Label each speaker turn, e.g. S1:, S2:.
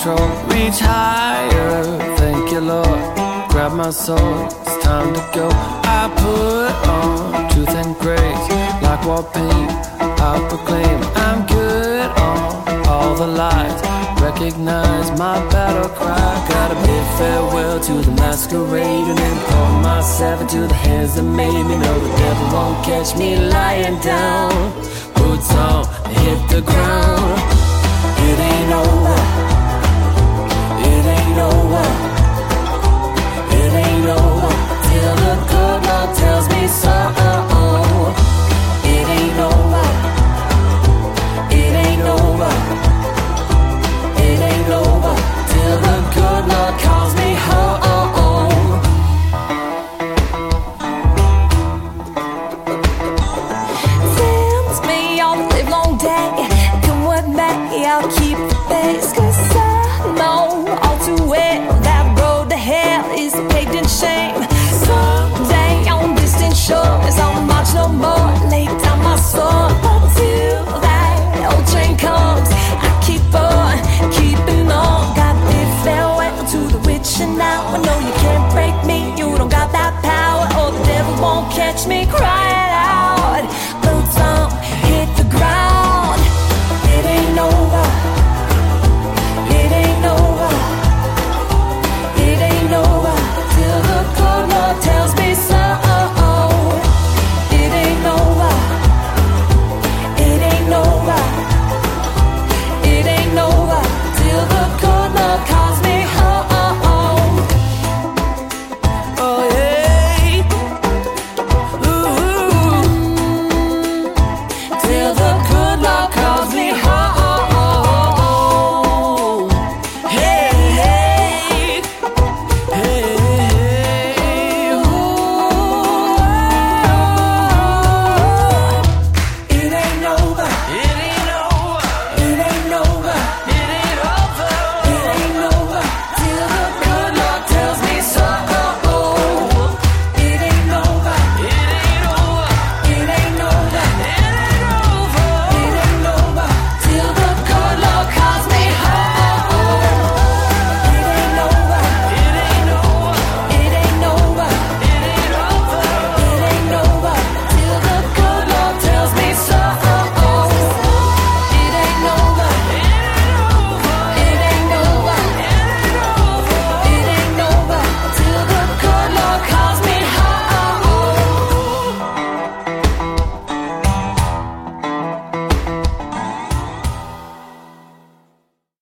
S1: control. Reach higher, thank you Lord. Grab my sword, it's time to go. I put on truth and grace, like war paint, I proclaim I'm good on all the lies. Recognize my battle cry. Gotta bid farewell to the masquerade, and then pour myself into the hands that made me. Know the devil won't catch me lying down. Boots on, hit the ground. It ain't over